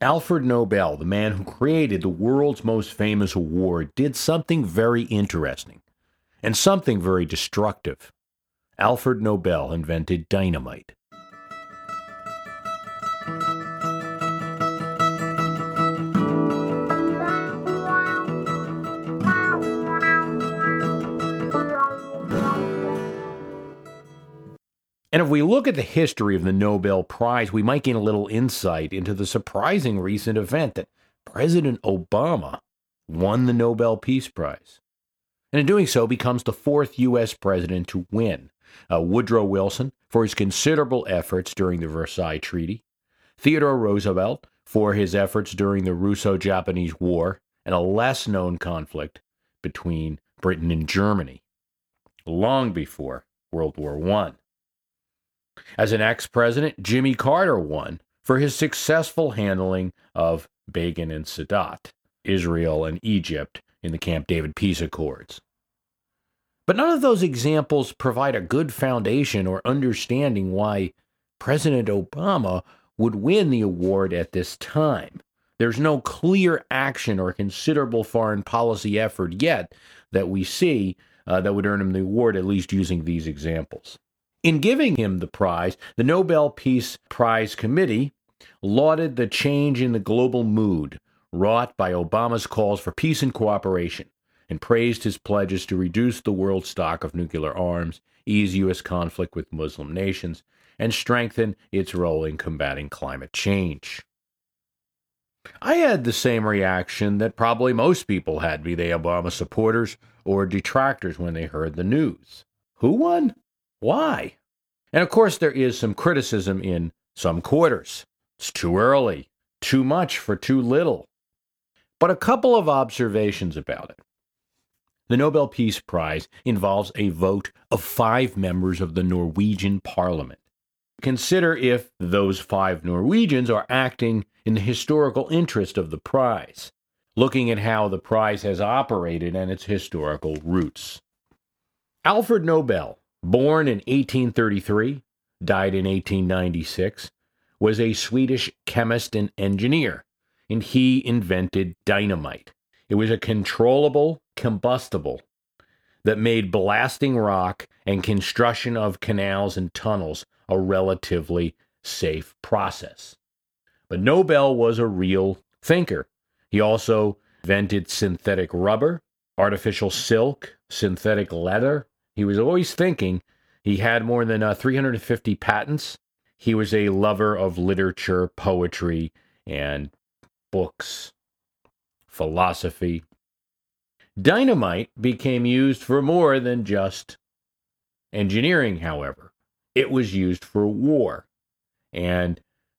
Alfred Nobel, the man who created the world's most famous award, did something very interesting and something very destructive. Alfred Nobel invented dynamite. And if we look at the history of the Nobel Prize, we might gain a little insight into the surprising recent event that President Obama won the Nobel Peace Prize. And in doing so, becomes the fourth U.S. president to win. Woodrow Wilson for his considerable efforts during the Versailles Treaty, Theodore Roosevelt for his efforts during the Russo-Japanese War, and a less-known conflict between Britain and Germany, long before World War I. As an ex-president, Jimmy Carter won for his successful handling of Begin and Sadat, Israel and Egypt in the Camp David peace accords. But none of those examples provide a good foundation or understanding why President Obama would win the award at this time. There's no clear action or considerable foreign policy effort yet that we see that would earn him the award, at least using these examples. In giving him the prize, the Nobel Peace Prize Committee lauded the change in the global mood wrought by Obama's calls for peace and cooperation, and praised his pledges to reduce the world's stock of nuclear arms, ease U.S. conflict with Muslim nations, and strengthen its role in combating climate change. I had the same reaction that probably most people had, be they Obama supporters or detractors, when they heard the news. Who won? Why? And of course, there is some criticism in some quarters. It's too early, too much for too little. But a couple of observations about it. The Nobel Peace Prize involves a vote of 5 members of the Norwegian parliament. Consider if those 5 Norwegians are acting in the historical interest of the prize, looking at how the prize has operated and its historical roots. Alfred Nobel, born in 1833, died in 1896, was a Swedish chemist and engineer, and he invented dynamite. It was a controllable combustible that made blasting rock and construction of canals and tunnels a relatively safe process. But Nobel was a real thinker. He also invented synthetic rubber, artificial silk, synthetic leather. He was always thinking. He had more than 350 patents. He was a lover of literature, poetry, and books, philosophy. Dynamite became used for more than just engineering, however. It was used for war. And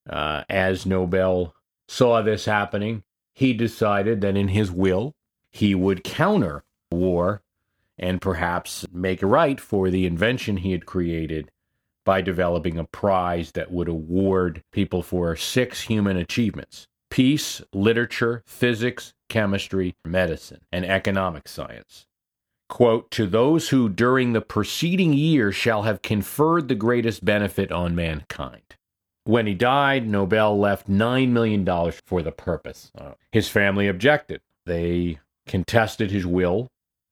as Nobel saw this happening, he decided that in his will, he would counter war and perhaps make right for the invention he had created by developing a prize that would award people for 6 human achievements: peace, literature, physics, chemistry, medicine, and economic science. Quote, "To those who during the preceding year shall have conferred the greatest benefit on mankind." When he died, Nobel left $9 million for the purpose. His family objected. They contested his will,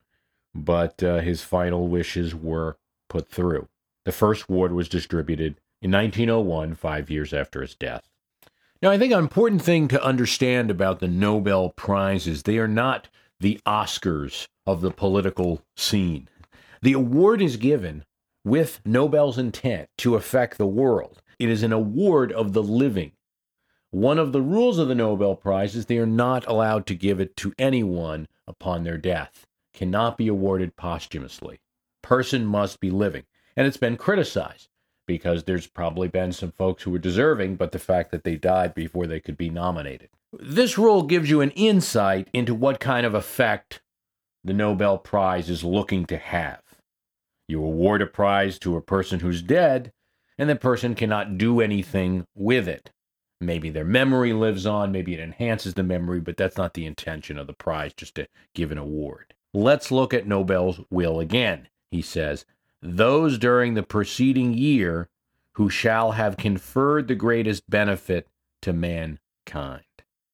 but his final wishes were put through. The first award was distributed in 1901, 5 years after his death. Now, I think an important thing to understand about the Nobel Prize is they are not the Oscars of the political scene. The award is given with Nobel's intent to affect the world. It is an award of the living. One of the rules of the Nobel Prize is they are not allowed to give it to anyone upon their death. Cannot be awarded posthumously. Person must be living. And it's been criticized because there's probably been some folks who were deserving, but the fact that they died before they could be nominated. This rule gives you an insight into what kind of effect the Nobel Prize is looking to have. You award a prize to a person who's dead, and the person cannot do anything with it. Maybe their memory lives on, maybe it enhances the memory, but that's not the intention of the prize, just to give an award. Let's look at Nobel's will again. He says, "Those during the preceding year who shall have conferred the greatest benefit to mankind." mankind.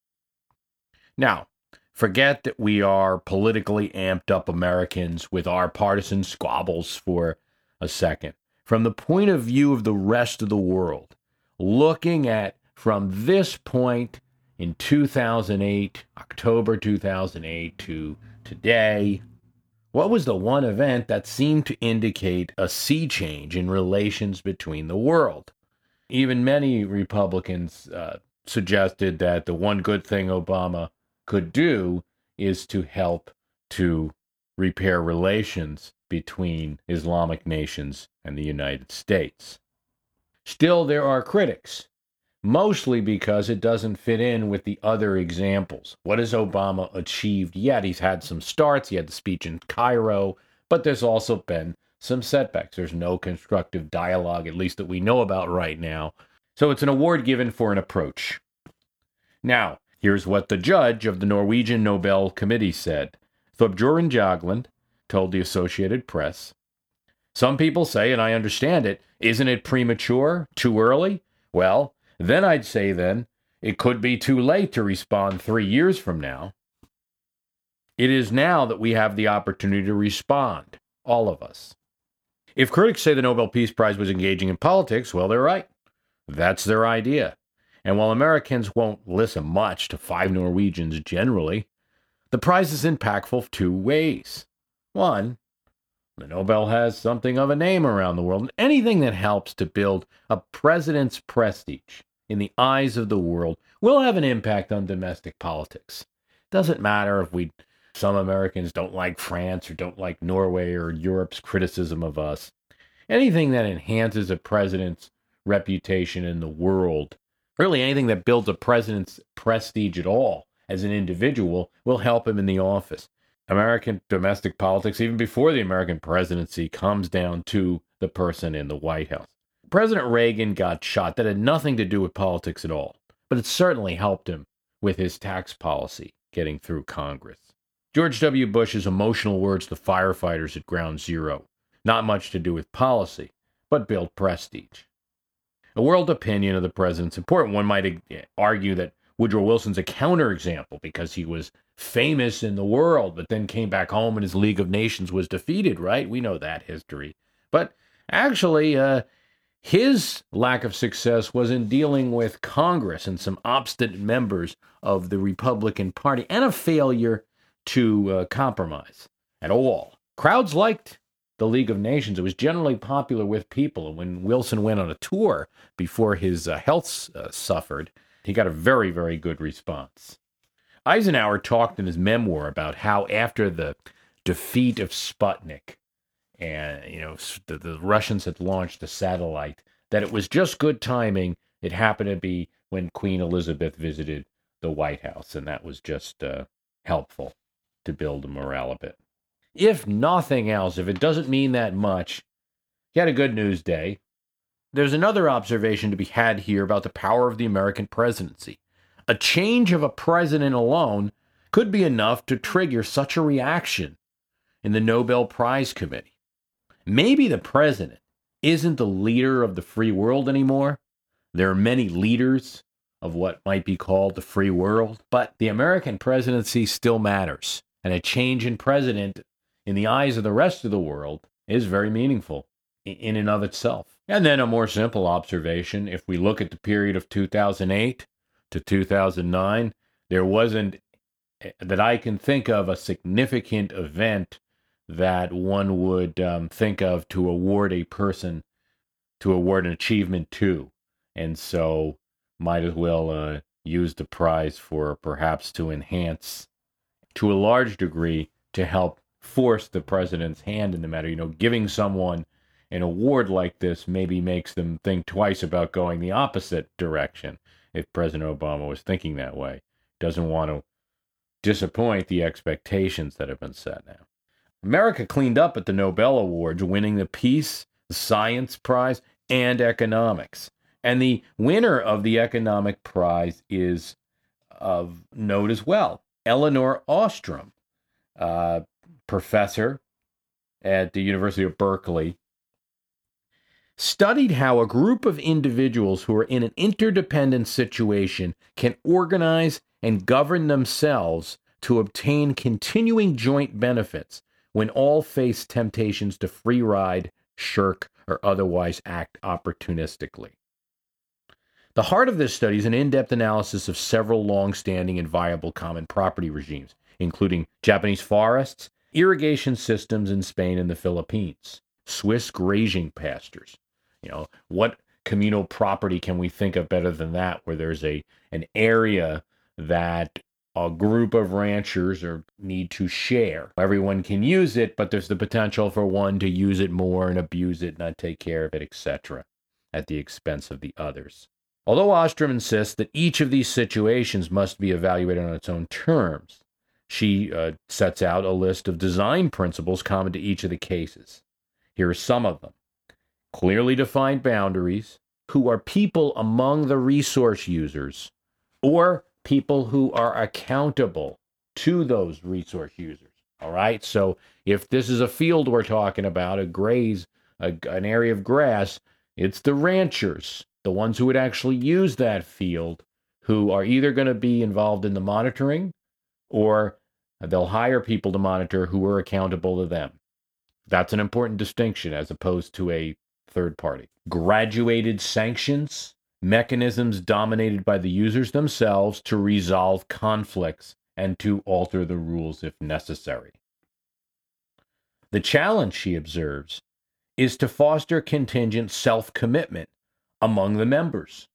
Now, forget that we are politically amped up Americans with our partisan squabbles for a second. From the point of view of the rest of the world, looking at from this point in 2008, October 2008 to today, what was the one event that seemed to indicate a sea change in relations between the world? Even many Republicans suggested that the one good thing Obama could do is to help to repair relations between Islamic nations and the United States. Still, there are critics, mostly because it doesn't fit in with the other examples. What has Obama achieved yet? He's had some starts. He had the speech in Cairo, but there's also been some setbacks. There's no constructive dialogue, at least that we know about right now. So it's an award given for an approach. Now, here's what the judge of the Norwegian Nobel Committee said. Thorbjørn Jagland told the Associated Press, "Some people say, and I understand it, isn't it premature? Too early? Well, then I'd say it could be too late to respond 3 years from now. It is now that we have the opportunity to respond, all of us. If critics say the Nobel Peace Prize was engaging in politics, well, they're right. That's their idea. And while Americans won't listen much to 5 Norwegians generally, the prize is impactful 2 ways. One, the Nobel has something of a name around the world. Anything that helps to build a president's prestige in the eyes of the world will have an impact on domestic politics. Doesn't matter if some Americans don't like France or don't like Norway or Europe's criticism of us. Anything that enhances a president's reputation in the world, really anything that builds a president's prestige at all as an individual, will help him in the office. American domestic politics, even before the American presidency, comes down to the person in the White House. President Reagan got shot. That had nothing to do with politics at all, but it certainly helped him with his tax policy getting through Congress. George W. Bush's emotional words to firefighters at Ground Zero, not much to do with policy, but built prestige. A world opinion of the president's important. One might argue that Woodrow Wilson's a counterexample because he was famous in the world, but then came back home and his League of Nations was defeated, right? We know that history. But actually, his lack of success was in dealing with Congress and some obstinate members of the Republican Party, and a failure to compromise at all. Crowds liked the League of Nations. It was generally popular with people. And when Wilson went on a tour before his health suffered, he got a very, very good response. Eisenhower talked in his memoir about how after the defeat of Sputnik, and the Russians had launched a satellite, that it was just good timing. It happened to be when Queen Elizabeth visited the White House, and that was just helpful to build the morale a bit. If nothing else, if it doesn't mean that much, he had a good news day. There's another observation to be had here about the power of the American presidency. A change of a president alone could be enough to trigger such a reaction in the Nobel Prize Committee. Maybe the president isn't the leader of the free world anymore. There are many leaders of what might be called the free world, but the American presidency still matters. And a change in president in the eyes of the rest of the world is very meaningful in and of itself. And then a more simple observation, if we look at the period of 2008 to 2009, there wasn't, that I can think of, a significant event that one would think of to award a person, to award an achievement to. And so might as well use the prize for perhaps to enhance, to a large degree, to help force the president's hand in the matter. Giving someone an award like this maybe makes them think twice about going the opposite direction. If President Obama was thinking that way, doesn't want to disappoint the expectations that have been set now. America cleaned up at the Nobel Awards, winning the Peace, the Science Prize, and Economics. And the winner of the Economic Prize is of note as well. Elinor Ostrom, professor at the University of Berkeley, studied how a group of individuals who are in an interdependent situation can organize and govern themselves to obtain continuing joint benefits when all face temptations to free ride, shirk, or otherwise act opportunistically. The heart of this study is an in-depth analysis of several long-standing and viable common property regimes, including Japanese forests, irrigation systems in Spain and the Philippines, Swiss grazing pastures. What communal property can we think of better than that, where there's an area that a group of ranchers need to share. Everyone can use it, but there's the potential for one to use it more and abuse it, not take care of it, etc., at the expense of the others. Although Ostrom insists that each of these situations must be evaluated on its own terms, she sets out a list of design principles common to each of the cases. Here are some of them. Clearly defined boundaries, who are people among the resource users, or people who are accountable to those resource users. All right, so if this is a field we're talking about, an area of grass, it's the ranchers, the ones who would actually use that field, who are either going to be involved in the monitoring, or they'll hire people to monitor who are accountable to them. That's an important distinction as opposed to a third party. Graduated sanctions, mechanisms dominated by the users themselves to resolve conflicts and to alter the rules if necessary. The challenge, she observes, is to foster contingent self-commitment among the members.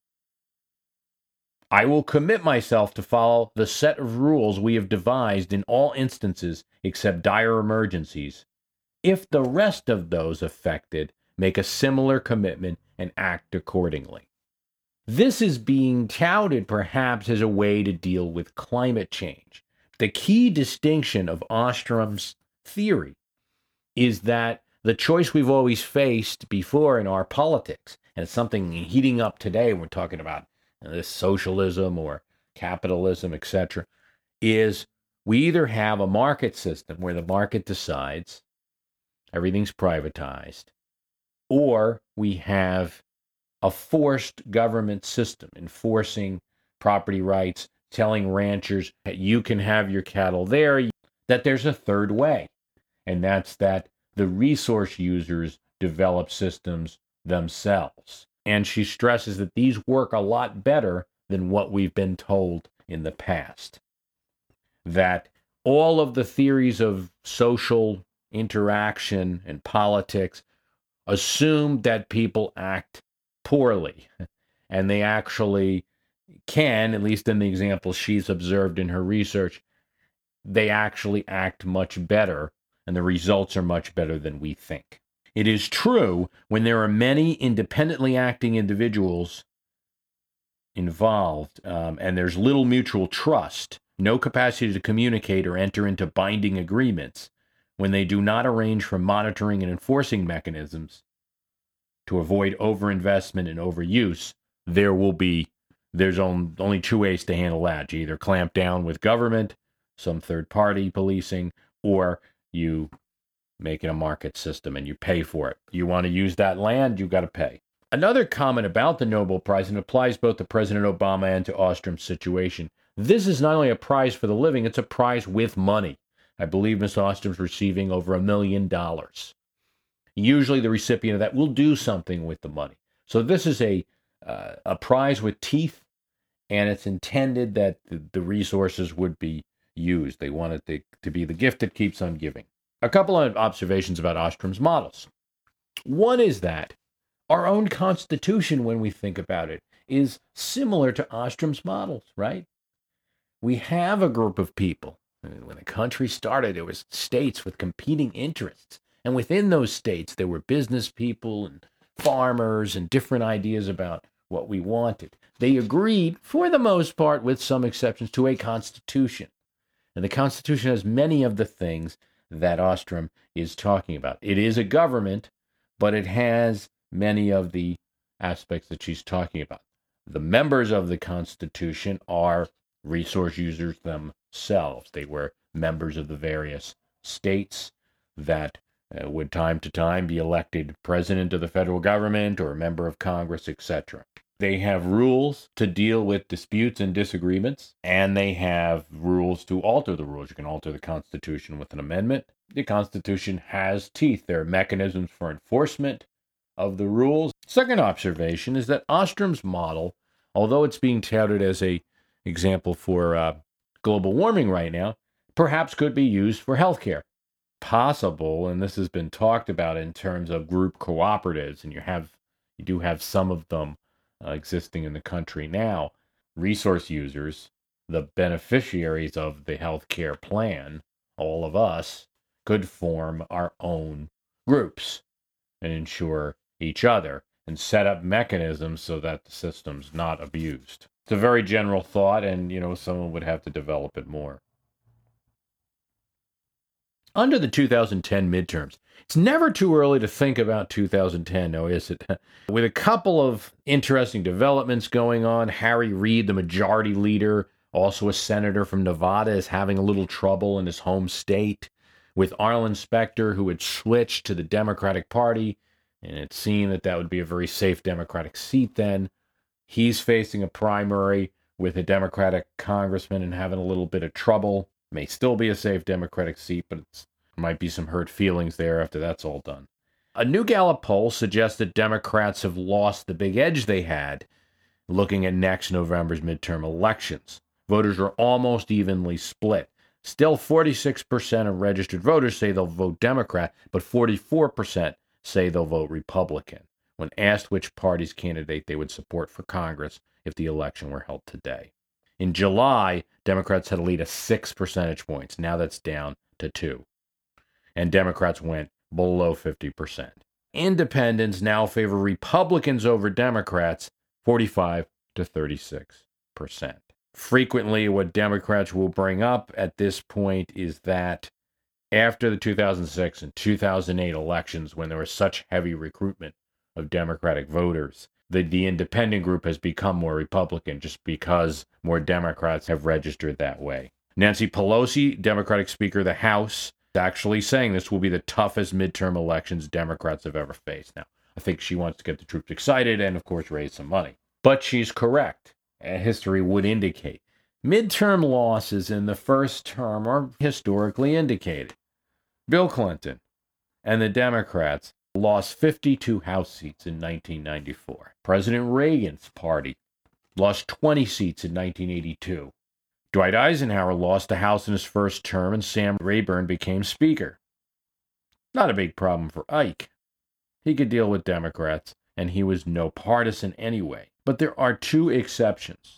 I will commit myself to follow the set of rules we have devised in all instances except dire emergencies, if the rest of those affected make a similar commitment and act accordingly. This is being touted perhaps as a way to deal with climate change. The key distinction of Ostrom's theory is that the choice we've always faced before in our politics, and it's something heating up today, we're talking about this socialism or capitalism, etc., is we either have a market system where the market decides everything's privatized, or we have a forced government system enforcing property rights, telling ranchers that you can have your cattle there, that there's a third way, and that's that the resource users develop systems themselves. And she stresses that these work a lot better than what we've been told in the past. That all of the theories of social interaction and politics assume that people act poorly, and they actually can, at least in the example she's observed in her research, they actually act much better, and the results are much better than we think. It is true when there are many independently acting individuals involved, and there's little mutual trust, no capacity to communicate or enter into binding agreements, when they do not arrange for monitoring and enforcing mechanisms to avoid overinvestment and overuse, there's only two ways to handle that. You either clamp down with government, some third-party policing, or you make it a market system and you pay for it. You want to use that land, you've got to pay. Another comment about the Nobel Prize, and applies both to President Obama and to Ostrom's situation, this is not only a prize for the living, it's a prize with money. I believe Ms. Ostrom's receiving over $1 million. Usually the recipient of that will do something with the money. So this is a prize with teeth, and it's intended that the resources would be used. They want it to be the gift that keeps on giving. A couple of observations about Ostrom's models. One is that our own Constitution, when we think about it, is similar to Ostrom's models, right? We have a group of people. When the country started, there was states with competing interests. And within those states, there were business people and farmers and different ideas about what we wanted. They agreed, for the most part, with some exceptions, to a constitution. And the Constitution has many of the things that Ostrom is talking about. It is a government, but it has many of the aspects that she's talking about. The members of the Constitution are resource users themselves. They were members of the various states that would time to time be elected president of the federal government or a member of Congress, etc. They have rules to deal with disputes and disagreements, and they have rules to alter the rules. You can alter the Constitution with an amendment. The Constitution has teeth. There are mechanisms for enforcement of the rules. Second observation is that Ostrom's model, although it's being touted as an example for global warming right now, perhaps could be used for healthcare. Possible, and this has been talked about in terms of group cooperatives, and you do have some of them existing in the country now. Resource users, the beneficiaries of the healthcare plan, all of us, could form our own groups and ensure each other and set up mechanisms so that the system's not abused. It's a very general thought, and someone would have to develop it more. Under the 2010 midterms, it's never too early to think about 2010, now is it? With a couple of interesting developments going on, Harry Reid, the majority leader, also a senator from Nevada, is having a little trouble in his home state. With Arlen Specter, who had switched to the Democratic Party, and it seemed that would be a very safe Democratic seat then. He's facing a primary with a Democratic congressman and having a little bit of trouble. May still be a safe Democratic seat, but it might be some hurt feelings there after that's all done. A new Gallup poll suggests that Democrats have lost the big edge they had looking at next November's midterm elections. Voters are almost evenly split. Still, 46% of registered voters say they'll vote Democrat, but 44% say they'll vote Republican when asked which party's candidate they would support for Congress if the election were held today. In July, Democrats had a lead of 6 percentage points. Now that's down to 2. And Democrats went below 50%. Independents now favor Republicans over Democrats, 45 to 36%. Frequently, what Democrats will bring up at this point is that after the 2006 and 2008 elections, when there was such heavy recruitment of Democratic voters, the independent group has become more Republican just because more Democrats have registered that way. Nancy Pelosi, Democratic Speaker of the House, is actually saying this will be the toughest midterm elections Democrats have ever faced. Now, I think she wants to get the troops excited and, of course, raise some money. But she's correct. History would indicate. Midterm losses in the first term are historically indicated. Bill Clinton and the Democrats lost 52 House seats in 1994. President Reagan's party lost 20 seats in 1982. Dwight Eisenhower lost the House in his first term, and Sam Rayburn became Speaker. Not a big problem for Ike. He could deal with Democrats, and he was no partisan anyway. But there are two exceptions.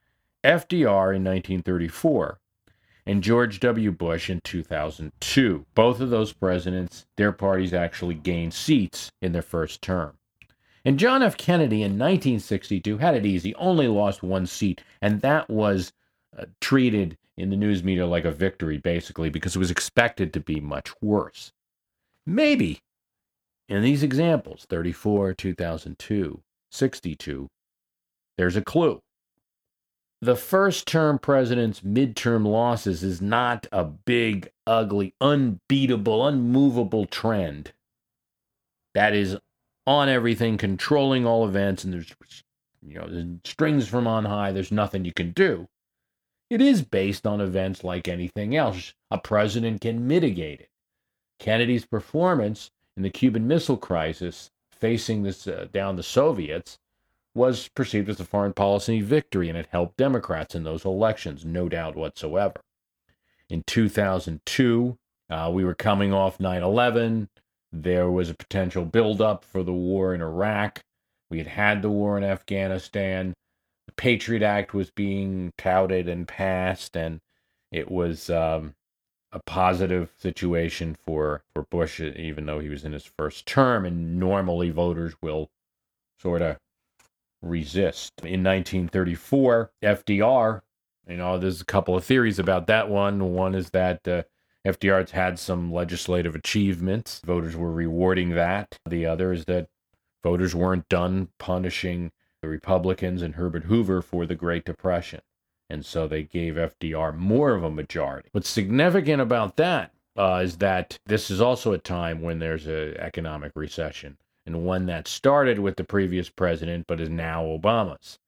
FDR in 1934 and George W. Bush in 2002. Both of those presidents, their parties actually gained seats in their first term. And John F. Kennedy in 1962 had it easy, only lost 1 seat, and that was treated in the news media like a victory, basically, because it was expected to be much worse. Maybe in these examples, 34, 2002, 62, there's a clue. The first-term president's midterm losses is not a big, ugly, unbeatable, unmovable trend that is on everything, controlling all events, and there's strings from on high. There's nothing you can do. It is based on events like anything else. A president can mitigate it. Kennedy's performance in the Cuban Missile Crisis, facing this down the Soviets, was perceived as a foreign policy victory, and it helped Democrats in those elections, no doubt whatsoever. In 2002, we were coming off 9/11. There was a potential buildup for the war in Iraq. We had the war in Afghanistan. The Patriot Act was being touted and passed, and it was a positive situation for Bush, even though he was in his first term, and normally voters will sort of resist. In 1934, FDR, there's a couple of theories about that one. One is that FDR's had some legislative achievements. Voters were rewarding that. The other is that voters weren't done punishing the Republicans and Herbert Hoover for the Great Depression. And so they gave FDR more of a majority. What's significant about that is that this is also a time when there's an economic recession, and one that started with the previous president but is now Obama's.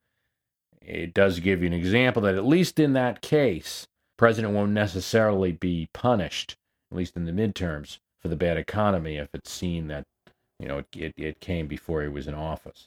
It does give you an example that at least in that case, the president won't necessarily be punished, at least in the midterms, for the bad economy if it's seen that it came before he was in office.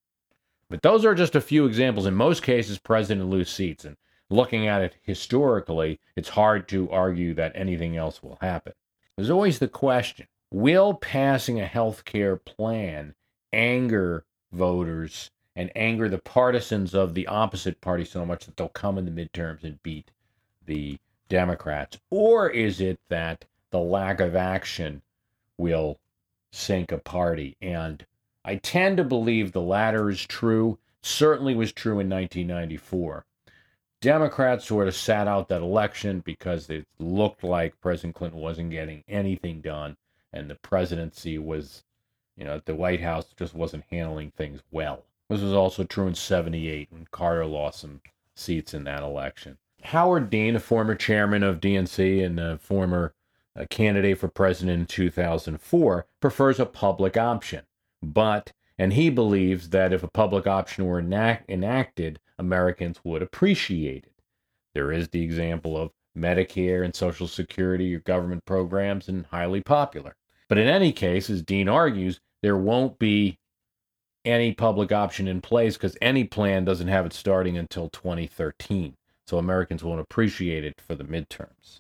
But those are just a few examples. In most cases, presidents lose seats, and looking at it historically, it's hard to argue that anything else will happen. There's always the question, will passing a health care plan anger voters and anger the partisans of the opposite party so much that they'll come in the midterms and beat the Democrats? Or is it that the lack of action will sink a party? And I tend to believe the latter is true. Certainly was true in 1994. Democrats sort of sat out that election because it looked like President Clinton wasn't getting anything done, and the presidency was, the White House just wasn't handling things well. This was also true in 78 when Carter lost some seats in that election. Howard Dean, a former chairman of DNC and a former candidate for president in 2004, prefers a public option. And he believes that if a public option were enacted, Americans would appreciate it. There is the example of Medicare and Social Security or government programs, and highly popular. But in any case, as Dean argues, there won't be any public option in place because any plan doesn't have it starting until 2013. So Americans won't appreciate it for the midterms.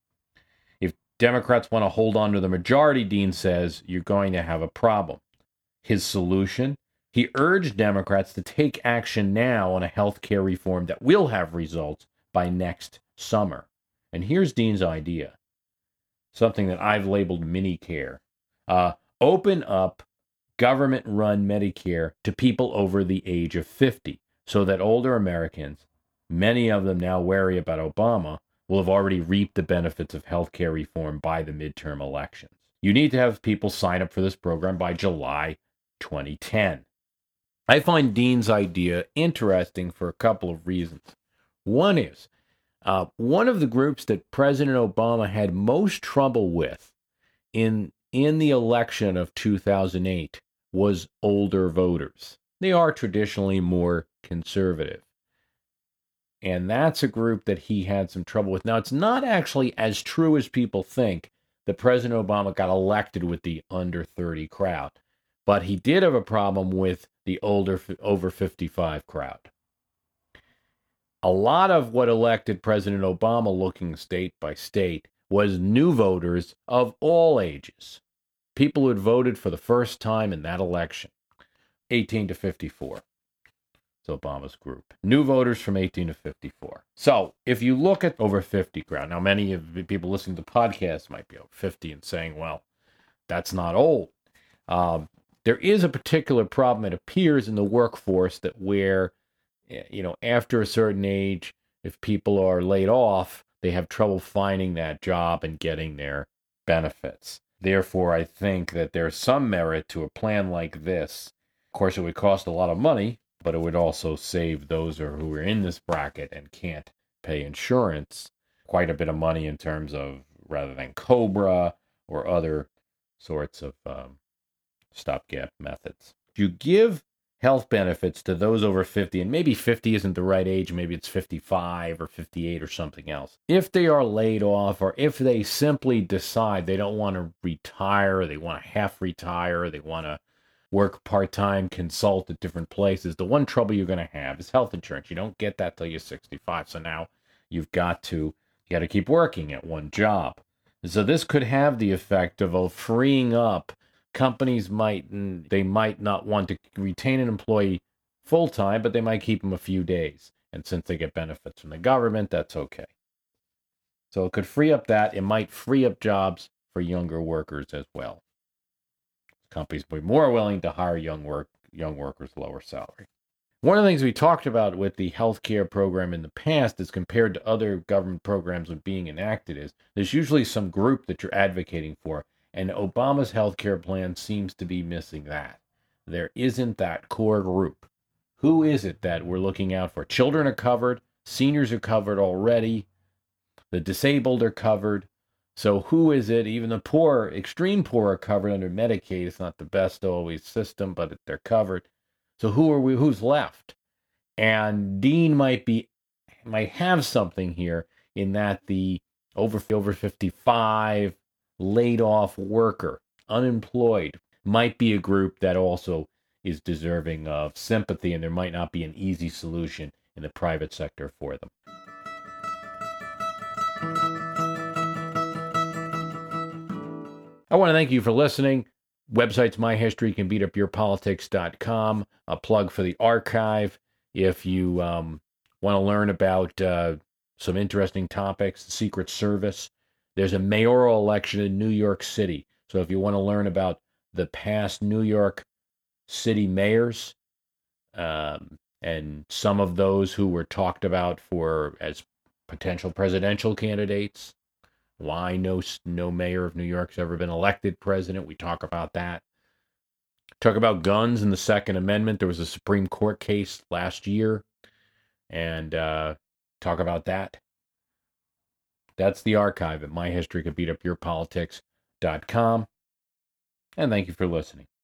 If Democrats want to hold on to the majority, Dean says, you're going to have a problem. His solution? He urged Democrats to take action now on a health care reform that will have results by next summer. And here's Dean's idea, something that I've labeled mini-care. Open up government-run Medicare to people over the age of 50 so that older Americans, many of them now wary about Obama, will have already reaped the benefits of health care reform by the midterm elections. You need to have people sign up for this program by July 2010. I find Dean's idea interesting for a couple of reasons. One is, one of the groups that President Obama had most trouble with in the election of 2008 was older voters. They are traditionally more conservative. And that's a group that he had some trouble with. Now, it's not actually as true as people think that President Obama got elected with the under 30 crowd. But he did have a problem with the older, over 55 crowd. A lot of what elected President Obama, looking state by state, was new voters of all ages. People who had voted for the first time in that election, 18 to 54. It's Obama's group. New voters from 18 to 54. So if you look at over 50 crowd, now many of the people listening to the podcast might be over 50 and saying, well, that's not old. There is a particular problem, it appears, in the workforce that where, after a certain age, if people are laid off, they have trouble finding that job and getting their benefits. Therefore, I think that there's some merit to a plan like this. Of course, it would cost a lot of money, but it would also save those who are in this bracket and can't pay insurance quite a bit of money in terms of, rather than COBRA or other sorts of stopgap methods. You give health benefits to those over 50, and maybe 50 isn't the right age, maybe it's 55 or 58 or something else. If they are laid off, or if they simply decide they don't want to retire, they want to half retire, they want to work part-time, consult at different places, the one trouble you're going to have is health insurance. You don't get that till you're 65, so now you got to keep working at one job. So this could have the effect of freeing up. Companies might not want to retain an employee full-time, but they might keep them a few days. And since they get benefits from the government, that's okay. So it could free up that. It might free up jobs for younger workers as well. Companies will be more willing to hire young workers lower salary. One of the things we talked about with the healthcare program in the past is compared to other government programs when being enacted is there's usually some group that you're advocating for. And Obama's healthcare plan seems to be missing that. There isn't that core group. Who is it that we're looking out for? Children are covered. Seniors are covered already. The disabled are covered. So who is it? Even the poor, extreme poor, are covered under Medicaid. It's not the best always system, but they're covered. So who are we? Who's left? And Dean might have something here in that the over 55 laid off worker, unemployed, might be a group that also is deserving of sympathy, and there might not be an easy solution in the private sector for them. I want to thank you for listening. Website's myhistorycanbeatupyourpolitics.com. A plug for the archive. If you want to learn about some interesting topics, the Secret Service, there's a mayoral election in New York City. So if you want to learn about the past New York City mayors and some of those who were talked about as potential presidential candidates, why no mayor of New York's ever been elected president. We talk about that. Talk about guns and the Second Amendment. There was a Supreme Court case last year, and talk about that. That's the archive at myhistorycould beat up your politics.com. And thank you for listening.